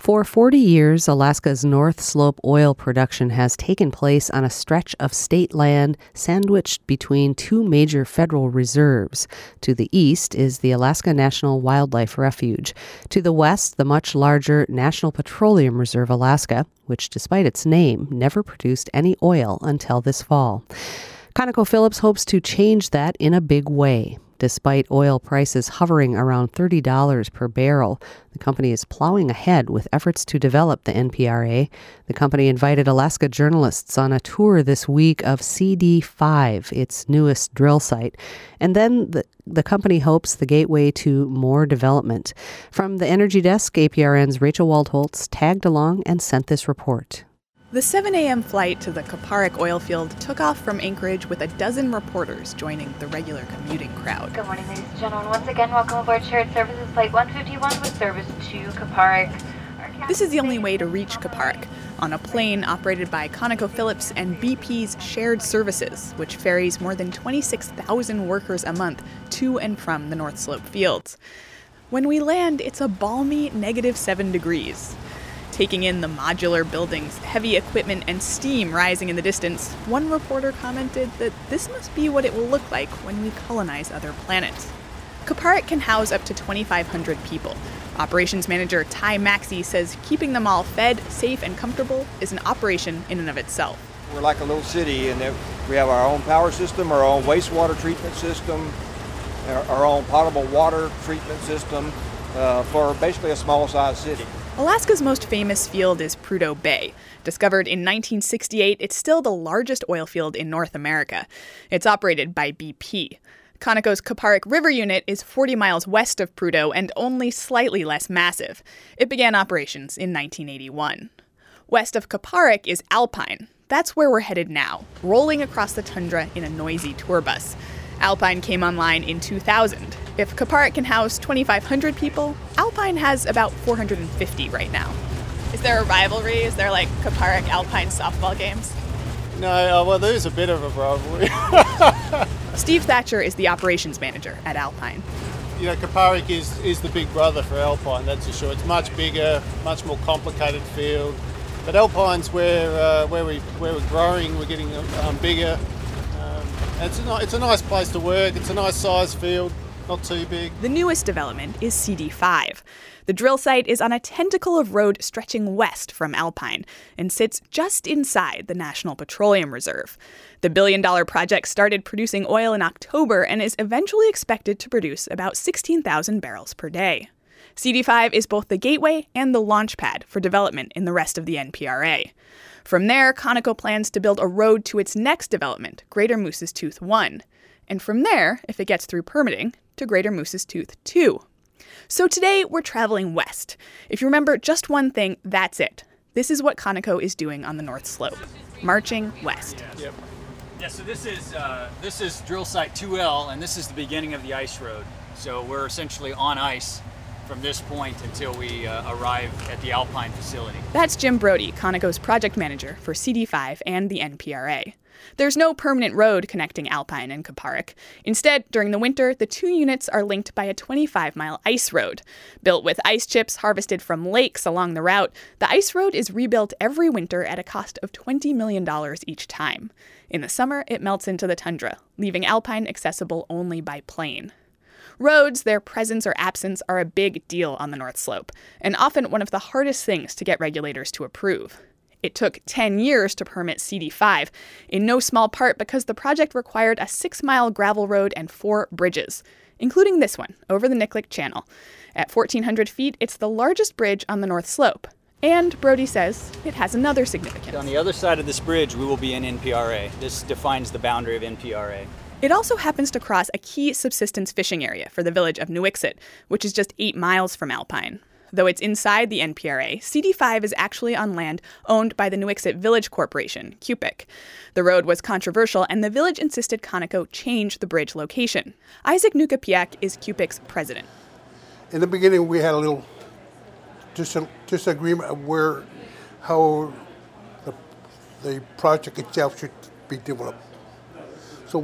For 40 years, Alaska's North Slope oil production has taken place on a stretch of state land sandwiched between two major federal reserves. To the east is the Alaska National Wildlife Refuge. To the west, the much larger National Petroleum Reserve Alaska, which, despite its name, never produced any oil until this fall. ConocoPhillips hopes to change that in a big way. Despite oil prices hovering around $30 per barrel, the company is plowing ahead with efforts to develop the NPRA. The company invited Alaska journalists on a tour this week of CD5, its newest drill site. And then the company hopes the gateway to more development. From the Energy Desk, APRN's Rachel Waldholtz tagged along and sent this report. The 7 a.m. flight to the Kuparuk oil field took off from Anchorage with a dozen reporters joining the regular commuting crowd. Good morning, ladies and gentlemen. Once again, welcome aboard Shared Services Flight 151 with service to Kuparuk. This is the only way to reach Kuparuk, on a plane operated by ConocoPhillips and BP's Shared Services, which ferries more than 26,000 workers a month to and from the North Slope fields. When we land, it's a balmy -7 degrees. Taking in the modular buildings, heavy equipment, and steam rising in the distance, one reporter commented that this must be what it will look like when we colonize other planets. Kuparuk can house up to 2,500 people. Operations manager Ty Maxey says keeping them all fed, safe, and comfortable is an operation in and of itself. We're like a little city in that we have our own power system, our own wastewater treatment system, our own potable water treatment system for basically a small-sized city. Alaska's most famous field is Prudhoe Bay. Discovered in 1968, it's still the largest oil field in North America. It's operated by BP. Conoco's Kuparuk River unit is 40 miles west of Prudhoe and only slightly less massive. It began operations in 1981. West of Kuparuk is Alpine. That's where we're headed now, rolling across the tundra in a noisy tour bus. Alpine came online in 2000. If Kuparuk can house 2,500 people, Alpine has about 450 right now. Is there a rivalry? Is there like Kuparuk Alpine softball games? No, well, there's a bit of a rivalry. Steve Thatcher is the operations manager at Alpine. You know, Kuparuk is the big brother for Alpine, that's for sure. It's much bigger, much more complicated field. But Alpine's where we're growing, we're getting bigger. It's a nice place to work. It's a nice size field, not too big. The newest development is CD5. The drill site is on a tentacle of road stretching west from Alpine and sits just inside the National Petroleum Reserve. The billion-dollar project started producing oil in October and is eventually expected to produce about 16,000 barrels per day. CD5 is both the gateway and the launch pad for development in the rest of the NPRA. From there, Conoco plans to build a road to its next development, Greater Moose's Tooth 1. And from there, if it gets through permitting, to Greater Moose's Tooth 2. So today, we're traveling west. If you remember just one thing, that's it. This is what Conoco is doing on the North Slope, marching west. Yep. Yeah, so this is drill site 2L, and this is the beginning of the ice road. So we're essentially on ice from this point until we arrive at the Alpine facility. That's Jim Brody, Conoco's project manager for CD5 and the NPRA. There's no permanent road connecting Alpine and Kuparuk. Instead, during the winter, the two units are linked by a 25-mile ice road. Built with ice chips harvested from lakes along the route, the ice road is rebuilt every winter at a cost of $20 million each time. In the summer, it melts into the tundra, leaving Alpine accessible only by plane. Roads, their presence or absence, are a big deal on the North Slope, and often one of the hardest things to get regulators to approve. It took 10 years to permit CD5, in no small part because the project required a 6-mile gravel road and 4 bridges, including this one, over the Niklik Channel. At 1,400 feet, it's the largest bridge on the North Slope. And Brody says it has another significance. On the other side of this bridge, we will be in NPRA. This defines the boundary of NPRA. It also happens to cross a key subsistence fishing area for the village of Nuiqsut, which is just 8 miles from Alpine. Though it's inside the NPRA, CD5 is actually on land owned by the Nuiqsut Village Corporation, CUPIC. The road was controversial, and the village insisted Conoco change the bridge location. Isaac Nukapiak is CUPIC's president. In the beginning, we had a little disagreement of how the project itself should be developed. So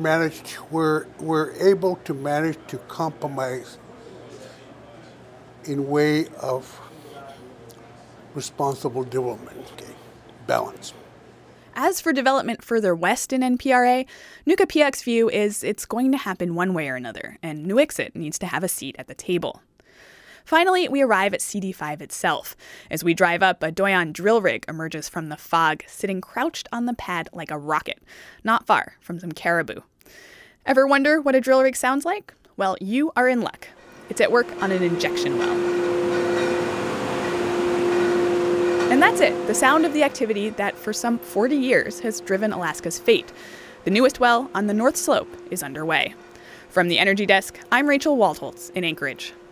we're able to manage to compromise in way of responsible development. Okay, balance. As for development further west in NPRA, Nukapiaq's view is it's going to happen one way or another, and Nuiqsut needs to have a seat at the table. Finally, we arrive at CD5 itself. As we drive up, a Doyon drill rig emerges from the fog, sitting crouched on the pad like a rocket, not far from some caribou. Ever wonder what a drill rig sounds like? Well, you are in luck. It's at work on an injection well. And that's it, the sound of the activity that for some 40 years has driven Alaska's fate. The newest well on the North Slope is underway. From the Energy Desk, I'm Rachel Waldholtz in Anchorage.